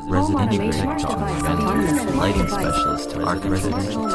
residential tech talk vendor, lighting specialist, residential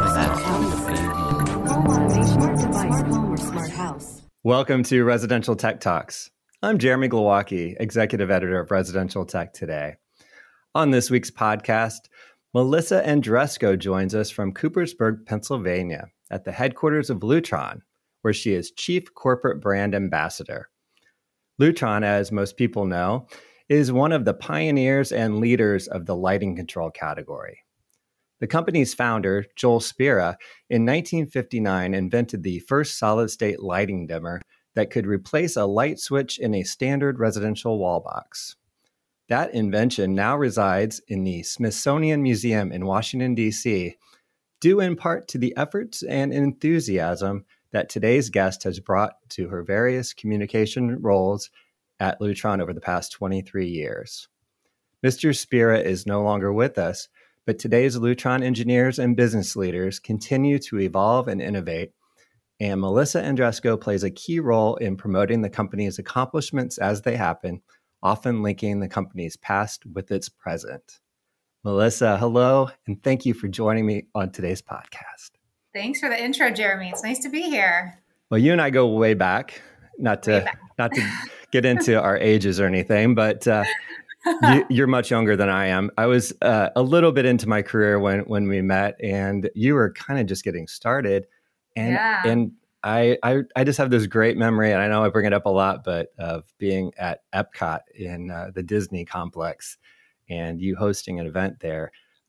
tech. Welcome to Residential Tech Talks. I'm Jeremy Glowacki, Executive Editor of Residential Tech Today. On this week's podcast, Melissa Andresco joins us from Coopersburg, Pennsylvania, at the headquarters of Lutron, where she is Chief Corporate Brand Ambassador. Lutron, as most people know, is one of the pioneers and leaders of the lighting control category. The company's founder, Joel Spera, in 1959 invented the first solid-state lighting dimmer that could replace a light switch in a standard residential wall box. That invention now resides in the Smithsonian Museum in Washington, D.C., due in part to the efforts and enthusiasm that today's guest has brought to her various communication roles at Lutron over the past 23 years. Mr. Spera is no longer with us, but today's Lutron engineers and business leaders continue to evolve and innovate, and Melissa Andresco plays a key role in promoting the company's accomplishments as they happen, often linking the company's past with its present. Melissa, hello, and thank you for joining me on today's podcast. Thanks for the intro, Jeremy. It's nice to be here. Well, you and I go way back, not to get into our ages or anything, but you're much younger than I am. I was a little bit into my career when we met, and you were kind of just getting started. And I just have this great memory, and I know I bring it up a lot, but of being at Epcot in the Disney complex and you hosting an event there.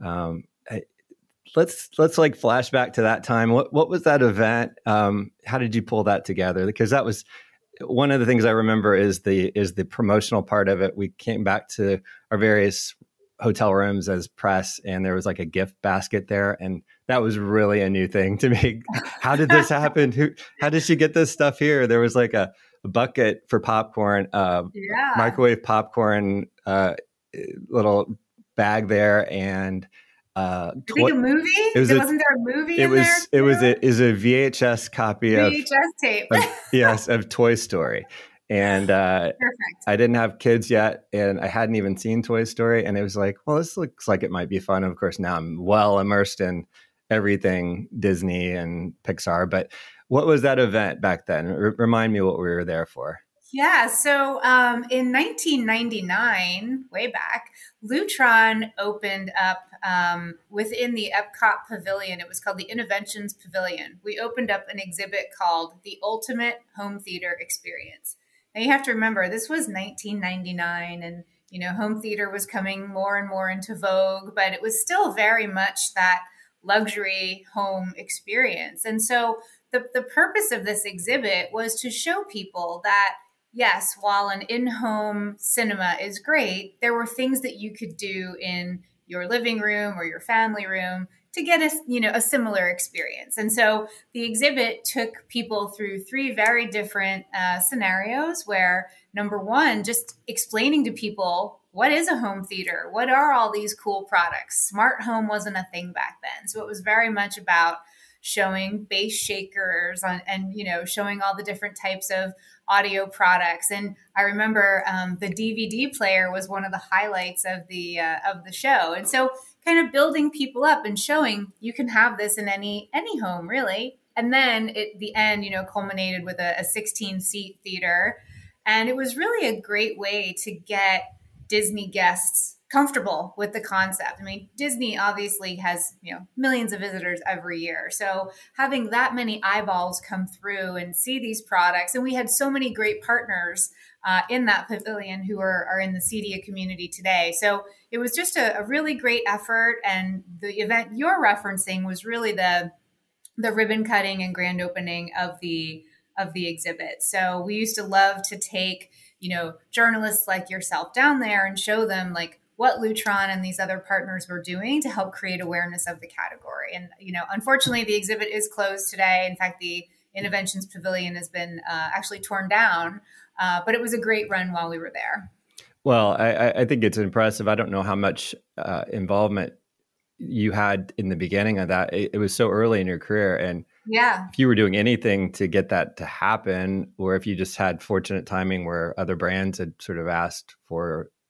Let's like flash back to that time. What was that event? How did you pull that together? Because that was one of the things I remember is the promotional part of it. We came back to our various hotel rooms as press, and there was like a gift basket there, and that was really a new thing to me. How did this happen? How did she get this stuff here? There was like a bucket for popcorn, microwave popcorn, little bag there, and I think a movie. Wasn't there a movie? It was a VHS copy of tape. of Toy Story. And perfect. I didn't have kids yet, and I hadn't even seen Toy Story. And it was like, well, this looks like it might be fun. Of course, now I'm well immersed in everything Disney and Pixar. But what was that event back then? Remind me what we were there for. Yeah. So in 1999, way back, Lutron opened up within the Epcot Pavilion. It was called the Innoventions Pavilion. We opened up an exhibit called The Ultimate Home Theater Experience. Now you have to remember, this was 1999, and home theater was coming more and more into vogue, but it was still very much that luxury home experience. And so the purpose of this exhibit was to show people that, yes, while an in-home cinema is great, there were things that you could do in your living room or your family room to get a similar experience. And so the exhibit took people through three very different scenarios where, number one, just explaining to people, what is a home theater? What are all these cool products? Smart home wasn't a thing back then. So it was very much about showing bass shakers and showing all the different types of audio products. And I remember the DVD player was one of the highlights of the show. And so kind of building people up and showing you can have this in any home, really. And then at the end, culminated with a 16-seat theater. And it was really a great way to get Disney guests comfortable with the concept. I mean, Disney obviously has, millions of visitors every year. So having that many eyeballs come through and see these products, and we had so many great partners in that pavilion who are in the CEDIA community today. So it was just a really great effort. And the event you're referencing was really the ribbon cutting and grand opening of the exhibit. So we used to love to take, journalists like yourself down there and show them like what Lutron and these other partners were doing to help create awareness of the category. And, unfortunately, the exhibit is closed today. In fact, the Innoventions Pavilion has been actually torn down, but it was a great run while we were there. Well, I think it's impressive. I don't know how much involvement you had in the beginning of that. It was so early in your career. And yeah, if you were doing anything to get that to happen, or if you just had fortunate timing where other brands had sort of asked for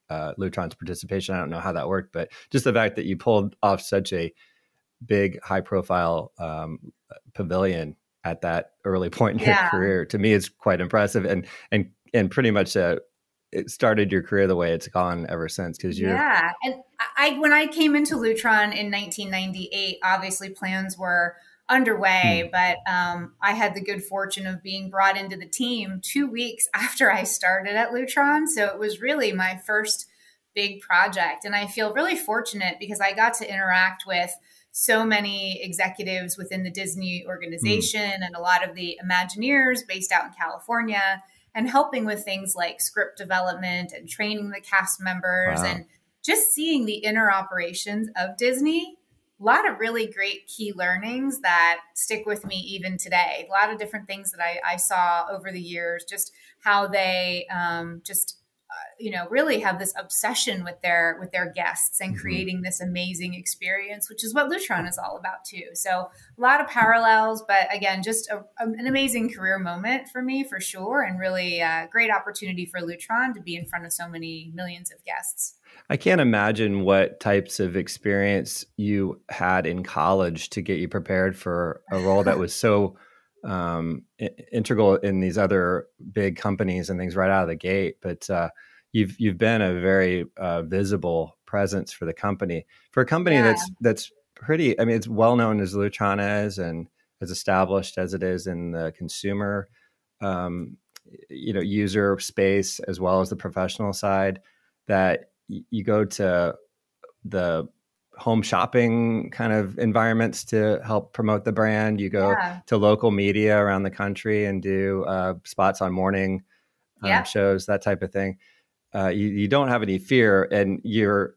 Lutron's participation. I don't know how that worked, but just the fact that you pulled off such a big, high profile pavilion at that early point in your career, to me, is quite impressive, and pretty much it started your career the way it's gone ever since. Because and when I came into Lutron in 1998, obviously plans were underway, but I had the good fortune of being brought into the team 2 weeks after I started at Lutron. So it was really my first big project. And I feel really fortunate because I got to interact with so many executives within the Disney organization and a lot of the Imagineers based out in California, and helping with things like script development and training the cast members and just seeing the inner operations of Disney. A lot of really great key learnings that stick with me even today. A lot of different things that I saw over the years, just how they really have this obsession with their guests and creating this amazing experience, which is what Lutron is all about too. So a lot of parallels, but again, just an amazing career moment for me for sure. And really a great opportunity for Lutron to be in front of so many millions of guests. I can't imagine what types of experience you had in college to get you prepared for a role that was so integral in these other big companies and things right out of the gate. But you've been a very visible presence for the company. For a company that's pretty, I mean, it's well known as Lutron is, and as established as it is in the consumer, user space as well as the professional side, that you go to the home shopping kind of environments to help promote the brand. You go to local media around the country and do spots on morning shows, that type of thing. You don't have any fear, and you're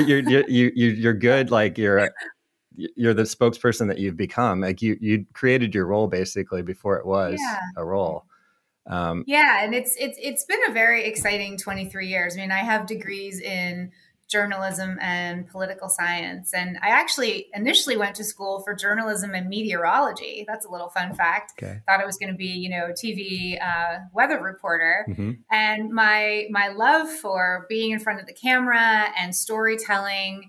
good. Like you're the spokesperson that you've become. Like you created your role basically before it was a role. And it's been a very exciting 23 years. I mean, I have degrees in journalism and political science, and I actually initially went to school for journalism and meteorology. That's a little fun fact. Thought I was going to be, TV weather reporter, and my love for being in front of the camera and storytelling.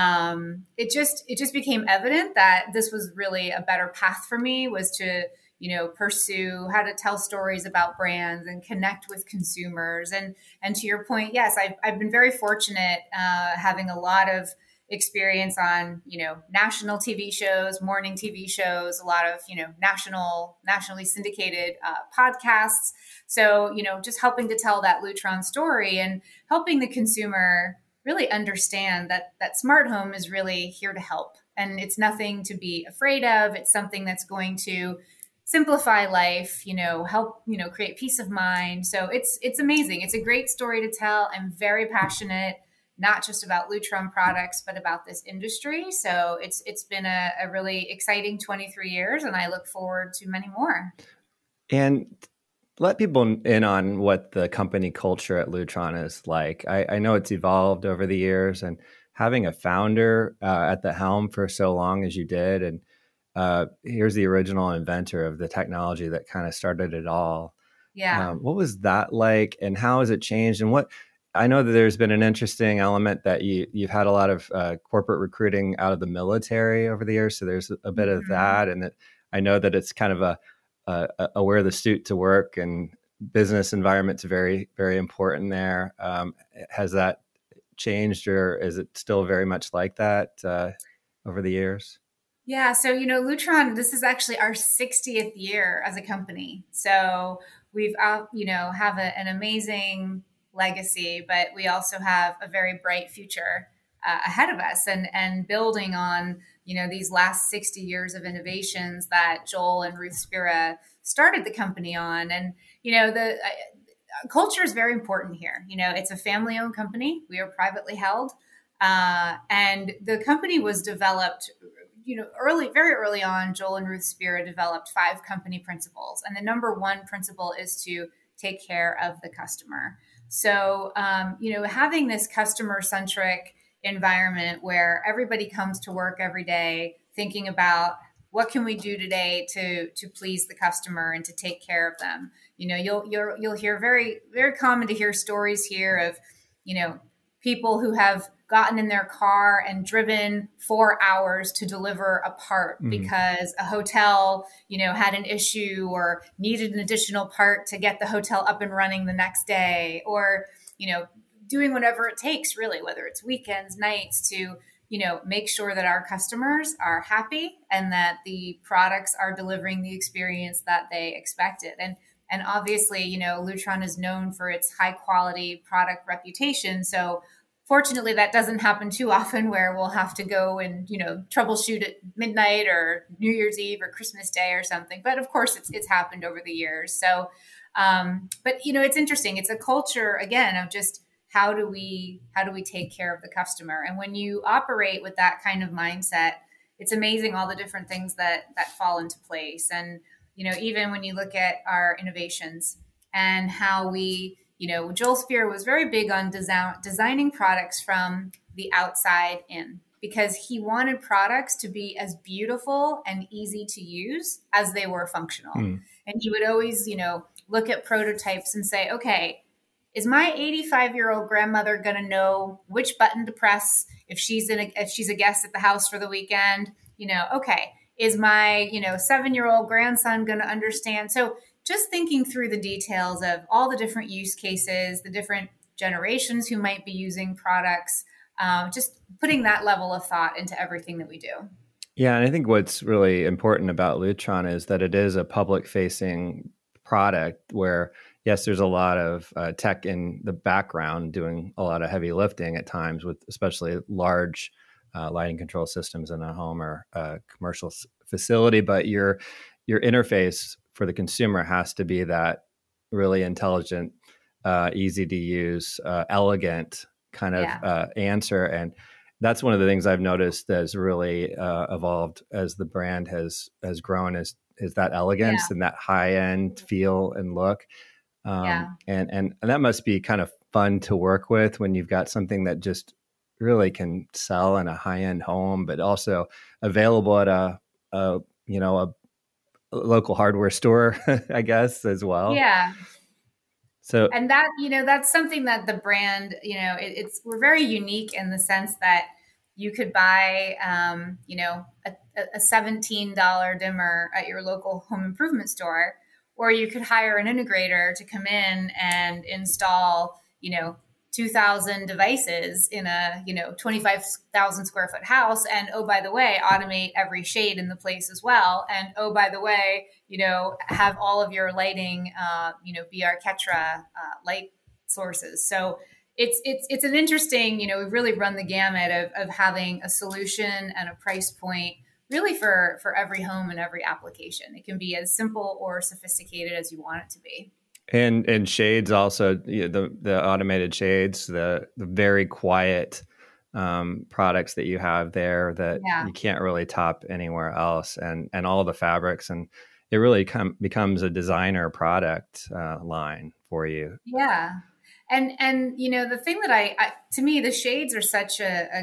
It just became evident that this was really a better path for me, was to pursue how to tell stories about brands and connect with consumers. And to your point, yes, I've been very fortunate having a lot of experience on, national TV shows, morning TV shows, a lot of, nationally syndicated podcasts. So, just helping to tell that Lutron story and helping the consumer really understand that smart home is really here to help. And it's nothing to be afraid of. It's something that's going to simplify life, help, create peace of mind. So it's amazing. It's a great story to tell. I'm very passionate, not just about Lutron products, but about this industry. So it's been a really exciting 23 years, and I look forward to many more. And let people in on what the company culture at Lutron is like. I know it's evolved over the years, and having a founder at the helm for so long as you did, and here's the original inventor of the technology that kind of started it all. What was that like, and how has it changed? And what I know that there's been an interesting element that you've had a lot of corporate recruiting out of the military over the years. So there's a bit of that, and I know that it's kind of a wear the suit to work, and business environment's very, very important there. Has that changed, or is it still very much like that over the years? Yeah. So, Lutron, this is actually our 60th year as a company. So we've, have an amazing legacy, but we also have a very bright future ahead of us, and building on, these last 60 years of innovations that Joel and Ruth Spira started the company on. And, the culture is very important here. It's a family-owned company. We are privately held. And the company was developed very early on. Joel and Ruth Spira developed 5 company principles. And the number one principle is to take care of the customer. So, having this customer-centric environment where everybody comes to work every day thinking about what can we do today to please the customer and to take care of them. You'll hear very, very common to hear stories here of, people who have gotten in their car and driven 4 hours to deliver a part because a hotel, had an issue or needed an additional part to get the hotel up and running the next day, or, doing whatever it takes, really, whether it's weekends, nights, to make sure that our customers are happy and that the products are delivering the experience that they expected. And obviously, Lutron is known for its high quality product reputation. So fortunately, that doesn't happen too often, where we'll have to go and, troubleshoot at midnight or New Year's Eve or Christmas Day or something. But of course, it's happened over the years. So, but it's interesting. It's a culture, again, of just, how do we take care of the customer? And when you operate with that kind of mindset, it's amazing all the different things that fall into place. And, even when you look at our innovations and how we, Joel Spear was very big on designing products from the outside in, because he wanted products to be as beautiful and easy to use as they were functional. And he would always, look at prototypes and say, okay, is my 85-year-old grandmother going to know which button to press if she's a guest at the house for the weekend? Okay, is my 7-year-old grandson going to understand? So just thinking through the details of all the different use cases, the different generations who might be using products, just putting that level of thought into everything that we do. Yeah, and I think what's really important about Lutron is that it is a public-facing product where, yes, there's a lot of tech in the background doing a lot of heavy lifting at times, with especially large lighting control systems in a home or a commercial facility. But your interface for the consumer has to be that really intelligent, easy to use, elegant kind of answer. And that's one of the things I've noticed that's really evolved as the brand has grown, is that elegance and that high end feel and look. And that must be kind of fun to work with when you've got something that just really can sell in a high end home, but also available at a local hardware store, I guess, as well. Yeah. So, and that, that's something that the brand, we're very unique in the sense that you could buy, a $17 dimmer at your local home improvement store, or you could hire an integrator to come in and install, 2,000 devices in a, 25,000 square foot house. And, oh, by the way, automate every shade in the place as well. And, oh, by the way, have all of your lighting, be our Ketra light sources. So it's an interesting, we've really run the gamut of having a solution and a price point really for every home and every application. It can be as simple or sophisticated as you want it to be. And shades also, the automated shades, the very quiet products that you have there that you can't really top anywhere else, and all the fabrics, and it really becomes a designer product line for you. Yeah. And the thing that to me, the shades are such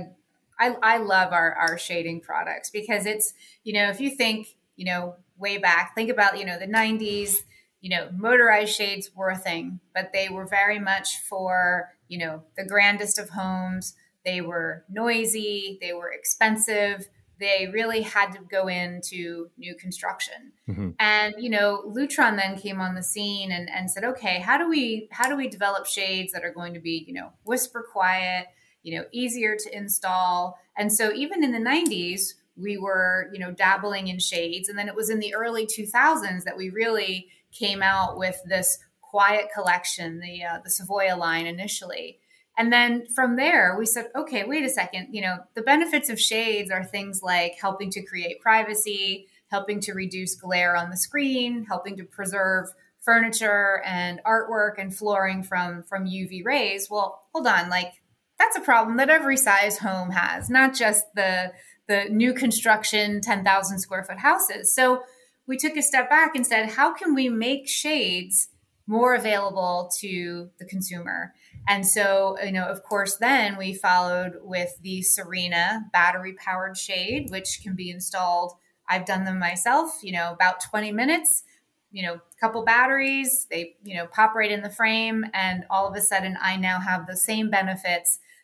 I love our shading products, because it's, if you think, way back, think about, the 90s, motorized shades were a thing, but they were very much for, the grandest of homes. They were noisy, they were expensive. They really had to go into new construction. Mm-hmm. And, Lutron then came on the scene and said, okay, how do we develop shades that are going to be, whisper quiet, easier to install? And so even in the 90s, we were, dabbling in shades. And then it was in the early 2000s that we really came out with this quiet collection, the Savoya line initially. And then from there, we said, okay, wait a second. The benefits of shades are things like helping to create privacy, helping to reduce glare on the screen, helping to preserve furniture and artwork and flooring from UV rays. Well, hold on, that's a problem that every size home has, not just the new construction 10,000 square foot houses. So we took a step back and said, how can we make shades more available to the consumer? And so, of course, then we followed with the Serena battery powered shade, which can be installed. I've done them myself, about 20 minutes, couple batteries, they, pop right in the frame. And all of a sudden I now have the same benefits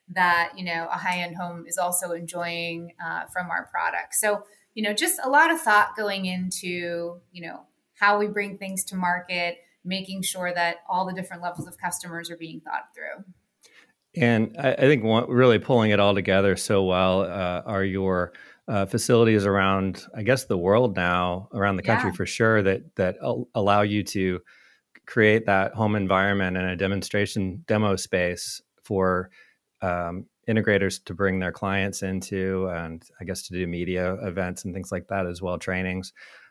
that, a high-end home is also enjoying from our products. So, just a lot of thought going into, how we bring things to market, making sure that all the different levels of customers are being thought through. And I think really pulling it all together so well are your facilities around, I guess, the world now, around the country for sure, that allow you to create that home environment and a demo space for integrators to bring their clients into, and I guess to do media events and things like that as well, trainings.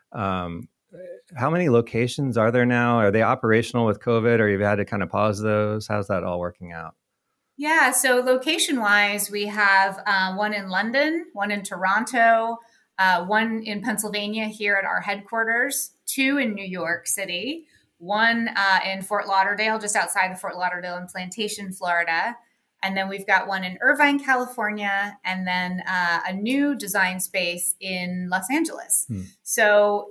How many locations are there now? Are they operational with COVID, or you've had to kind of pause those? How's that all working out? Yeah, so location-wise, we have one in London, one in Toronto, one in Pennsylvania here at our headquarters, 2 in New York City, one in Fort Lauderdale, just outside of Fort Lauderdale in Plantation, Florida. And then we've got one in Irvine, California, and then a new design space in Los Angeles. So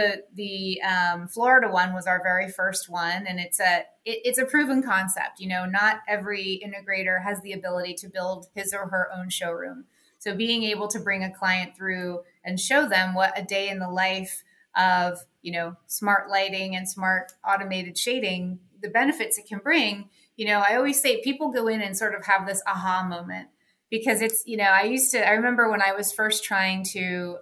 the Florida one was our very first one, and it's a proven concept. Not every integrator has the ability to build his or her own showroom. So being able to bring a client through and show them what a day in the life of smart lighting and smart automated shading, the benefits it can bring. I always say people go in and sort of have this aha moment, because it's, I remember when I was first trying to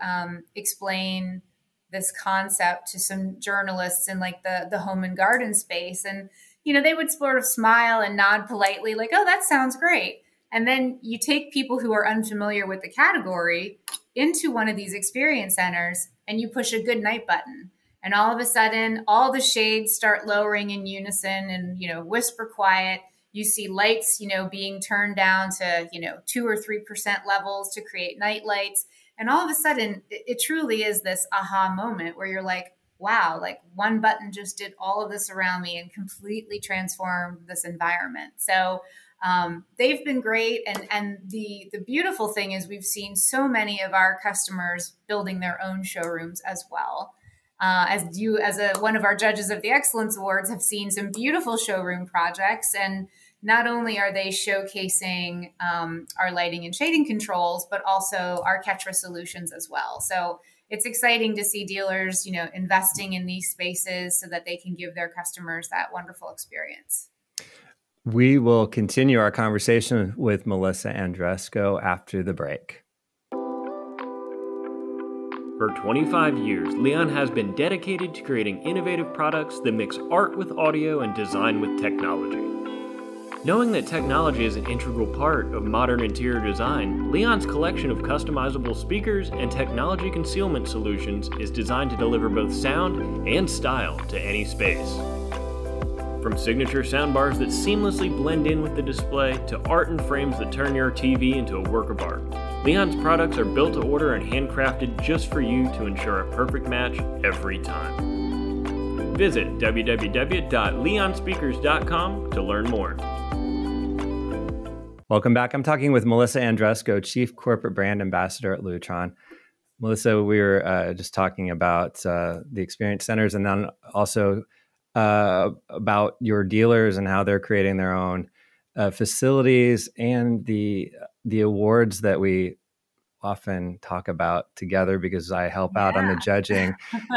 explain this concept to some journalists in like the home and garden space, and, they would sort of smile and nod politely like, oh, that sounds great. And then you take people who are unfamiliar with the category into one of these experience centers and you push a good night button. And all of a sudden, all the shades start lowering in unison and, whisper quiet. You see lights, being turned down to, 2 or 3% levels to create night lights. And all of a sudden, it truly is this aha moment where you're like, wow, like one button just did all of this around me and completely transformed this environment. So they've been great. And the beautiful thing is we've seen so many of our customers building their own showrooms as well. As you, as one of our judges of the Excellence Awards, have seen some beautiful showroom projects. And not only are they showcasing our lighting and shading controls, but also our Ketra solutions as well. So it's exciting to see dealers, investing in these spaces so that they can give their customers that wonderful experience. We will continue our conversation with Melissa Andresco after the break. For 25 years, Leon has been dedicated to creating innovative products that mix art with audio and design with technology. Knowing that technology is an integral part of modern interior design, Leon's collection of customizable speakers and technology concealment solutions is designed to deliver both sound and style to any space. From signature soundbars that seamlessly blend in with the display to art and frames that turn your TV into a work of art, Leon's products are built to order and handcrafted just for you to ensure a perfect match every time. Visit www.leonspeakers.com to learn more. Welcome back. I'm talking with Melissa Andresco, Chief Corporate Brand Ambassador at Lutron. Melissa, we were just talking about the experience centers, and then also about your dealers and how they're creating their own facilities, and the awards that we often talk about together because I help out on the judging.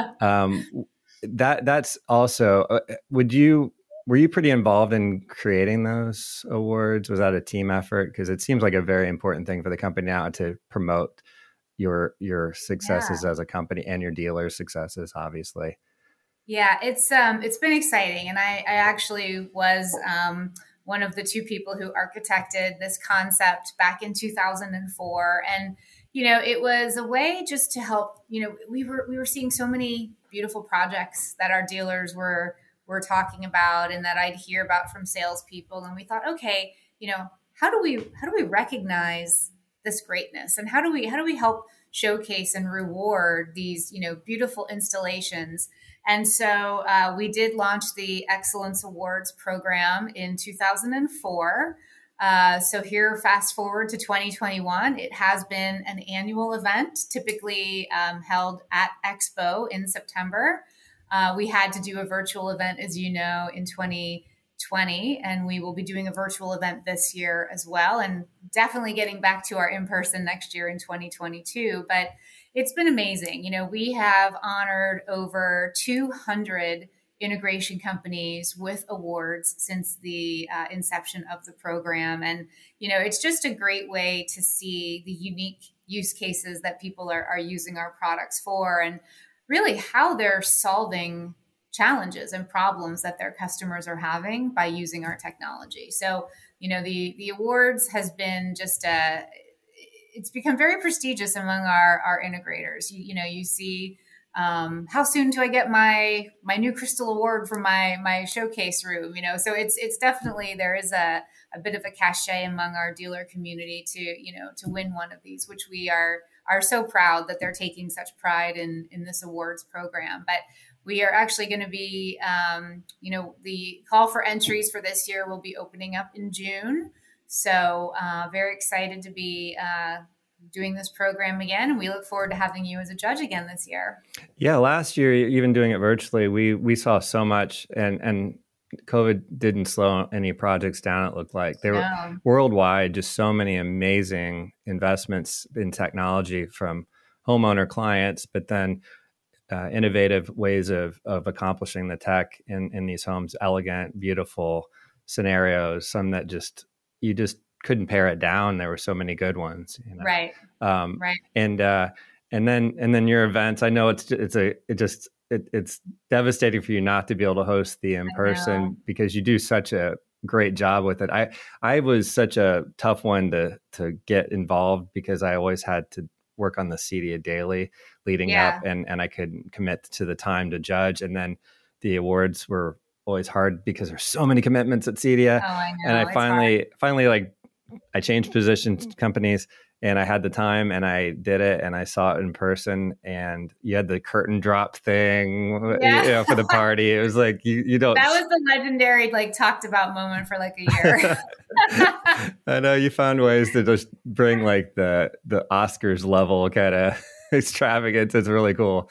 That's also, were you pretty involved in creating those awards? Was that a team effort? Because it seems like a very important thing for the company now to promote your successes as a company and your dealers' successes, obviously. Yeah, it's been exciting. And I actually was one of the 2 people who architected this concept back in 2004. And, it was a way just to help, we were seeing so many beautiful projects that our dealers were talking about and that I'd hear about from salespeople. And we thought, okay, how do we recognize this greatness? And how do we help showcase and reward these, beautiful installations? And so we did launch the Excellence Awards program in 2004. So here, fast forward to 2021, it has been an annual event, typically held at Expo in September. We had to do a virtual event, as you know, in 2020 2020, and we will be doing a virtual event this year as well, and definitely getting back to our in-person next year in 2022. But it's been amazing. We have honored over 200 integration companies with awards since the inception of the program. And, it's just a great way to see the unique use cases that people are using our products for, and really how they're solving challenges and problems that their customers are having by using our technology. So, the awards has been just it's become very prestigious among our integrators. You see, how soon do I get my new Crystal Award for my showcase room? So it's definitely, there is a bit of a cachet among our dealer community to win one of these, which we are so proud that they're taking such pride in this awards program. But we are actually going to be, the call for entries for this year will be opening up in June. So very excited to be doing this program again. And we look forward to having you as a judge again this year. Yeah, last year, even doing it virtually, we saw so much, and COVID didn't slow any projects down, it looked like. There were worldwide just so many amazing investments in technology from homeowner clients, but then innovative ways of accomplishing the tech in these homes, elegant, beautiful scenarios, some that you just couldn't pare it down. There were so many good ones, Right. Right. And then your events. I know it's devastating for you not to be able to host the in person, because you do such a great job with it. I was such a tough one to get involved, because I always had to work on the CEDIA daily leading up, and I couldn't commit to the time to judge. And then the awards were always hard because there's so many commitments at CEDIA. Oh, I know. And I finally I changed positions, companies, and I had the time, and I did it, and I saw it in person, and you had the curtain drop thing for the party. It was like, you don't. That was the legendary, talked about moment for a year. I know you found ways to just bring the Oscars level kind of extravagance. It's really cool.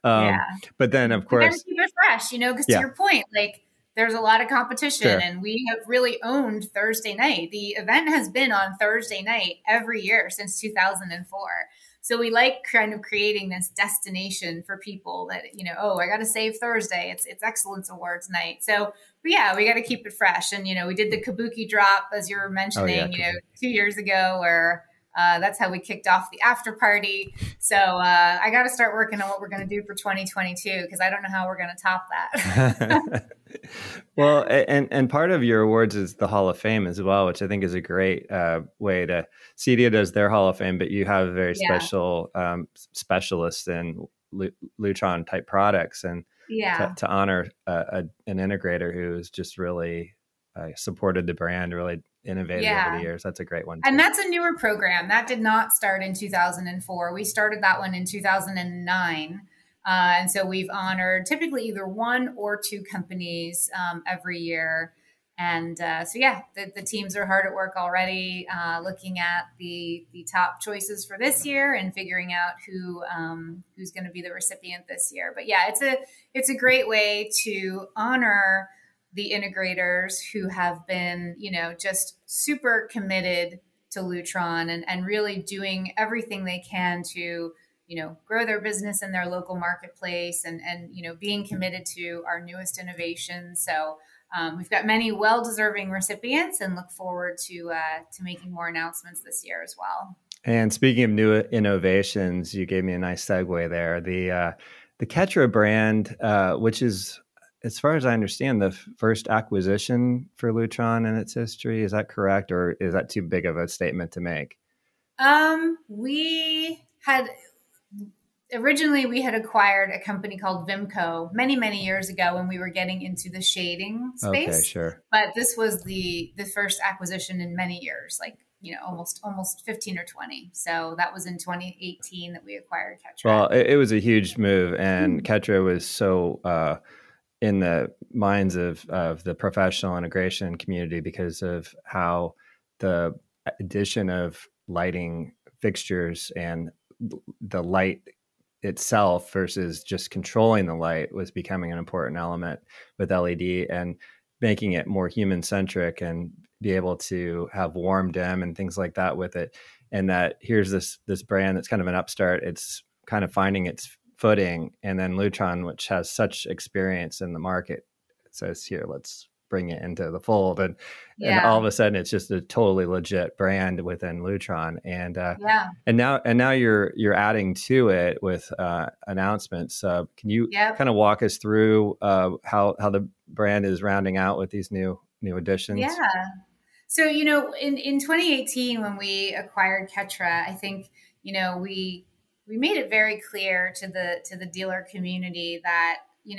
But then, of course, keep it fresh, because to your point, there's a lot of competition, and we have really owned Thursday night. The event has been on Thursday night every year since 2004. So we like kind of creating this destination for people that, I got to save Thursday. It's Excellence Awards night. So, we got to keep it fresh. And, we did the Kabuki drop, as you were mentioning, 2 years ago, where that's how we kicked off the after party. So I got to start working on what we're going to do for 2022, because I don't know how we're going to top that. Well, and part of your awards is the Hall of Fame as well, which I think is a great way to. CEDIA does their Hall of Fame, but you have very special specialists in Lutron type products, and to honor an integrator who has just really supported the brand, really innovated over the years. That's a great one too. And that's a newer program that did not start in 2004. We started that one in 2009. And so we've honored typically either one or two companies every year. And the teams are hard at work already, looking at the top choices for this year and figuring out who's going to be the recipient this year. But it's a great way to honor the integrators who have been, just super committed to Lutron and really doing everything they can to, grow their business in their local marketplace and being committed to our newest innovations. So we've got many well-deserving recipients, and look forward to making more announcements this year as well. And speaking of new innovations, you gave me a nice segue there. The Ketra brand, which is, as far as I understand, the first acquisition for Lutron in its history. Is that correct, or is that too big of a statement to make? Originally, we had acquired a company called Vimco many, many years ago when we were getting into the shading space. Okay, sure. But this was the first acquisition in many years, almost 15 or 20. So that was in 2018 that we acquired Ketra. Well, it was a huge move, and Ketra was so in the minds of the professional integration community because of how the addition of lighting fixtures and the light itself versus just controlling the light was becoming an important element with LED. And making it more human centric and be able to have warm dim and things like that with it. And that here's this brand that's kind of an upstart. It's kind of finding its footing. And then Lutron, which has such experience in the market, says, here, let's bring it into the fold. And all of a sudden it's just a totally legit brand within Lutron. And now you're adding to it with announcements. Can you kind of walk us through how the brand is rounding out with these new additions? Yeah. So, in 2018, when we acquired Ketra, I think, we made it very clear to the dealer community that,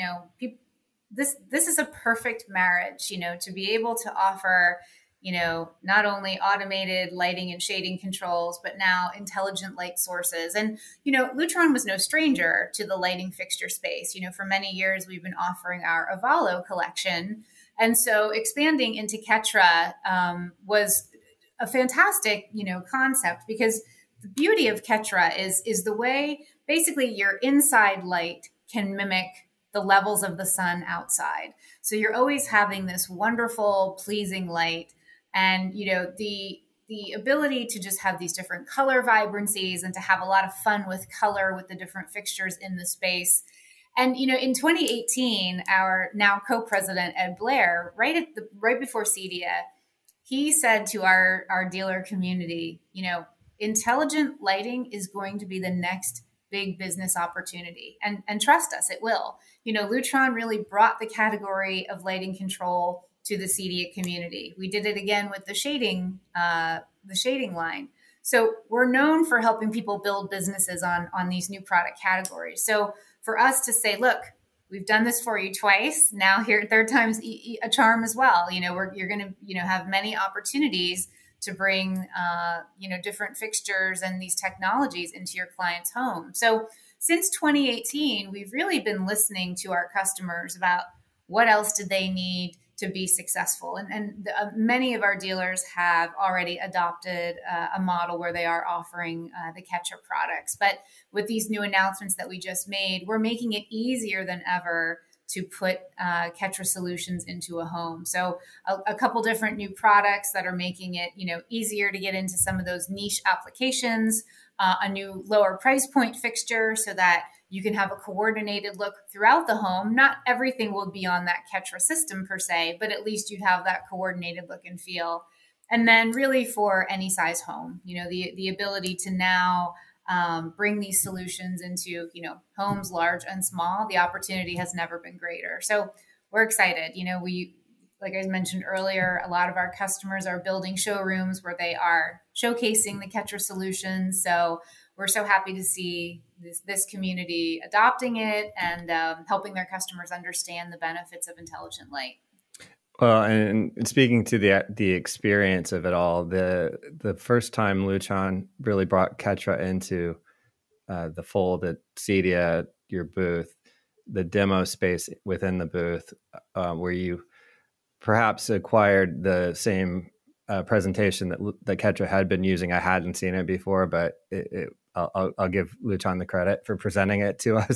this is a perfect marriage, to be able to offer, not only automated lighting and shading controls, but now intelligent light sources. And, Lutron was no stranger to the lighting fixture space. For many years, we've been offering our Avalo collection. And so expanding into Ketra was a fantastic, concept, because the beauty of Ketra is the way basically your inside light can mimic the levels of the sun outside. So you're always having this wonderful, pleasing light. And, the ability to just have these different color vibrancies and to have a lot of fun with color with the different fixtures in the space. And, in 2018, our now co-president, Ed Blair, right before CEDIA, he said to our dealer community, intelligent lighting is going to be the next big business opportunity. And trust us, it will. Lutron really brought the category of lighting control to the CEDIA community. We did it again with the shading line. So we're known for helping people build businesses on these new product categories. So for us to say, look, we've done this for you twice. Now here, third time's a charm as well. You're going to, have many opportunities to bring, different fixtures and these technologies into your client's home. So since 2018, we've really been listening to our customers about what else did they need to be successful. And many of our dealers have already adopted a model where they are offering the Ketra products. But with these new announcements that we just made, we're making it easier than ever to put Ketra solutions into a home. So a couple different new products that are making it, easier to get into some of those niche applications, a new lower price point fixture so that you can have a coordinated look throughout the home. Not everything will be on that Ketra system per se, but at least you'd have that coordinated look and feel. And then really for any size home, the ability to now bring these solutions into, homes large and small. The opportunity has never been greater. So we're excited. Like I mentioned earlier, a lot of our customers are building showrooms where they are showcasing the Ketra solutions. So we're so happy to see this community adopting it and helping their customers understand the benefits of intelligent light. Well, and speaking to the experience of it all, the first time Lutron really brought Ketra into the fold at CEDIA, your booth, the demo space within the booth, where you perhaps acquired the same presentation that Ketra had been using. I hadn't seen it before, but I'll give Lutron the credit for presenting it to us,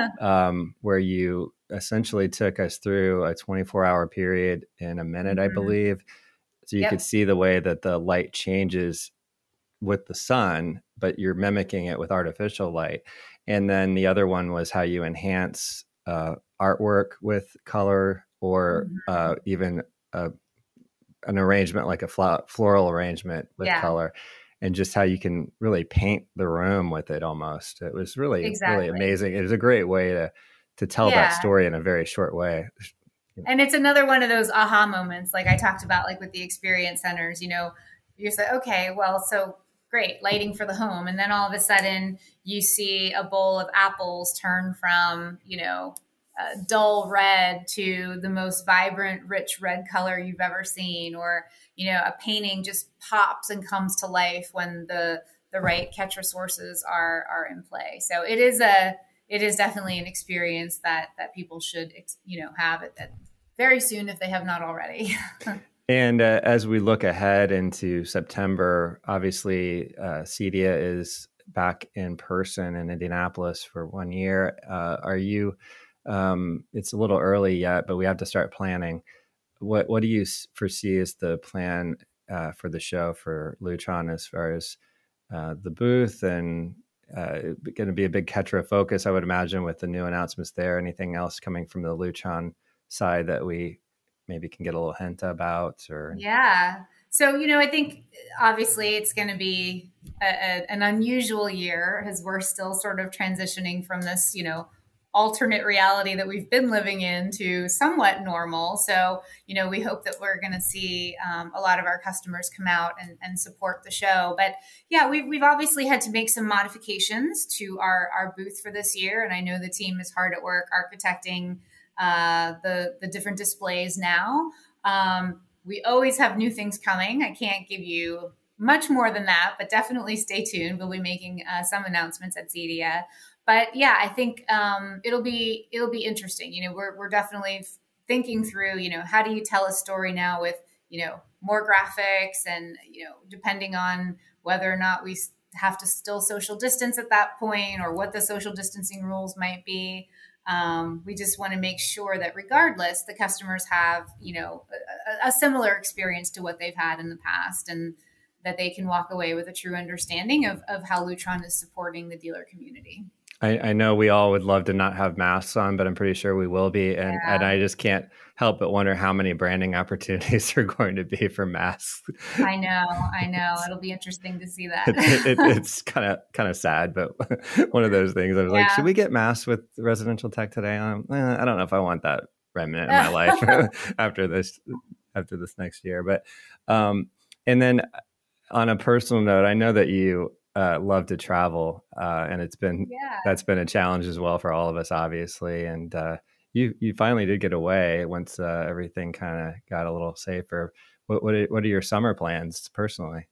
where you essentially took us through a 24-hour period in a minute, I believe. So you could see the way that the light changes with the sun, but you're mimicking it with artificial light. And then the other one was how you enhance artwork with color, or even an arrangement like a floral arrangement with color. And just how you can really paint the room with it almost. It was really amazing. It was a great way to tell that story in a very short way. And it's another one of those aha moments, like I talked about, like with the experience centers, you say, okay, well, so great, lighting for the home. And then all of a sudden you see a bowl of apples turn from, dull red to the most vibrant, rich red color you've ever seen, or, a painting just pops and comes to life when the right Ketra sources are in play. So it is definitely an experience that people should, have it very soon if they have not already. And as we look ahead into September, obviously CEDIA is back in person in Indianapolis for 1 year. Are you? It's a little early yet, but we have to start planning. what do you foresee as the plan for the show for Lutron as far as the booth and going to be a big Ketra focus, I would imagine, with the new announcements there. Anything else coming from the Lutron side that we maybe can get a little hint about? Or yeah. So, I think obviously it's going to be an unusual year as we're still sort of transitioning from this, alternate reality that we've been living in to somewhat normal. So, we hope that we're going to see a lot of our customers come out and support the show. But yeah, we've obviously had to make some modifications to our booth for this year. And I know the team is hard at work architecting the different displays now. We always have new things coming. I can't give you much more than that, but definitely stay tuned. We'll be making some announcements at CEDIA. But yeah, I think it'll be interesting. We're definitely thinking through, how do you tell a story now with, more graphics and, depending on whether or not we have to still social distance at that point or what the social distancing rules might be. We just want to make sure that regardless, the customers have, a similar experience to what they've had in the past, and that they can walk away with a true understanding of how Lutron is supporting the dealer community. I know we all would love to not have masks on, but I'm pretty sure we will be. And I just can't help but wonder how many branding opportunities are going to be for masks. I know. It'll be interesting to see that. It's kind of sad, but one of those things. I was like, should we get masks with Residential Tech today? I don't know if I want that remnant in my life after this next year. But and then on a personal note, I know that you love to travel, and that's been a challenge as well for all of us, obviously. And you finally did get away once everything kind of got a little safer. What are your summer plans personally?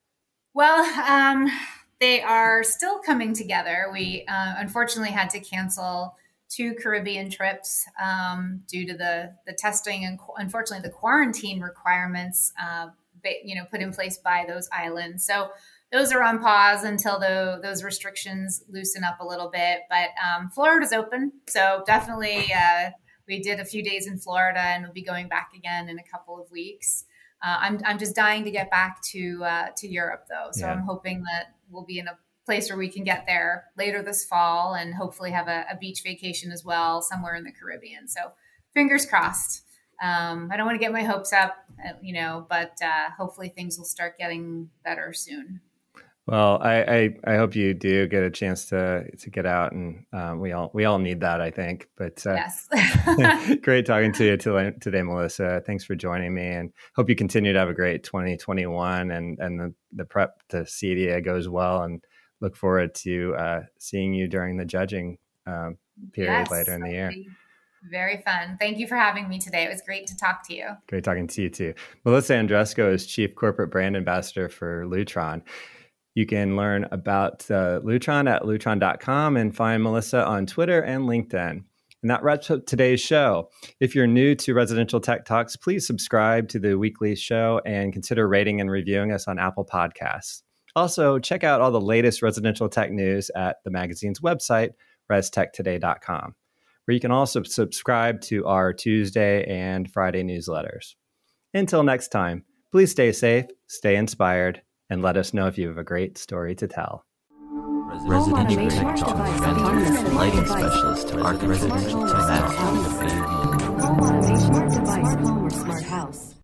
Well, they are still coming together. We unfortunately had to cancel 2 Caribbean trips due to the testing and unfortunately the quarantine requirements put in place by those islands. So those are on pause until those restrictions loosen up a little bit. But Florida's open. So definitely we did a few days in Florida and we'll be going back again in a couple of weeks. I'm just dying to get back to Europe, though. So I'm hoping that we'll be in a place where we can get there later this fall and hopefully have a beach vacation as well somewhere in the Caribbean. So fingers crossed. I don't want to get my hopes up, but hopefully things will start getting better soon. Well, I hope you do get a chance to get out, and we all need that, I think. But yes. Great talking to you today, Melissa. Thanks for joining me, and hope you continue to have a great 2021, and the prep to CEDIA goes well, and look forward to seeing you during the judging period later in the year. Very fun. Thank you for having me today. It was great to talk to you. Great talking to you too. Melissa Andresco is Chief Corporate Brand Ambassador for Lutron. You can learn about Lutron at lutron.com and find Melissa on Twitter and LinkedIn. And that wraps up today's show. If you're new to Residential Tech Talks, please subscribe to the weekly show and consider rating and reviewing us on Apple Podcasts. Also, check out all the latest residential tech news at the magazine's website, restechtoday.com, where you can also subscribe to our Tuesday and Friday newsletters. Until next time, please stay safe, stay inspired, and let us know if you have a great story to tell. Residential Tech Talk, autonomous lighting specialist to Residential Tech. Home automation device, home or smart house.